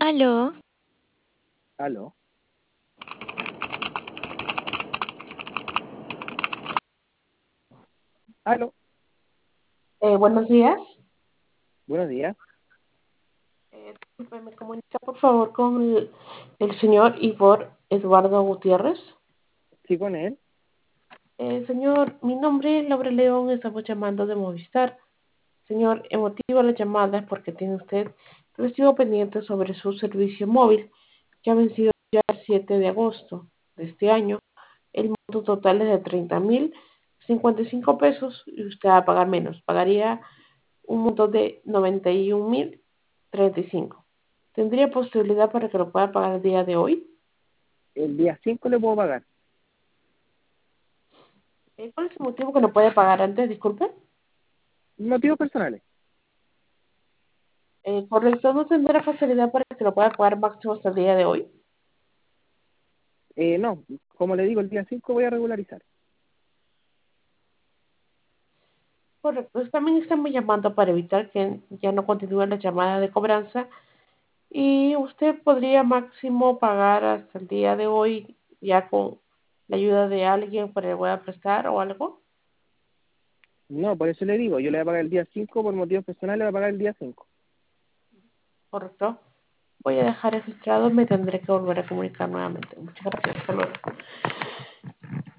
Aló, Aló, aló, Buenos días. buenos días. Disculpe, ¿me comunica por favor con el señor Ivor Eduardo Gutiérrez? Sí, con él. Señor, mi nombre es Laura León, estamos llamando de Movistar. Señor, el motivo de la llamada es porque tiene usted recibo pendiente sobre su servicio móvil, que ha vencido ya el 7 de agosto de este año. El monto total es de 30.055 pesos y usted va a pagar menos. Pagaría un monto de 91.035. ¿Tendría posibilidad para que lo pueda pagar el día de hoy? El día 5 le puedo pagar. ¿Cuál es el motivo que no puede pagar antes? Disculpe. Motivos personales. Correcto, ¿no tendrá facilidad para que lo pueda pagar máximo hasta el día de hoy? No, como le digo, el día 5 voy a regularizar. Correcto, también estamos llamando para evitar que ya no continúe la llamada de cobranza y usted podría máximo pagar hasta el día de hoy ya con la ayuda de alguien para que le pueda prestar o algo. No, por eso le digo, yo le voy a pagar el día 5 por motivos personales, le voy a pagar el día 5. Correcto. Voy a dejar registrado, me tendré que volver a comunicar nuevamente. Muchas gracias. Hasta luego.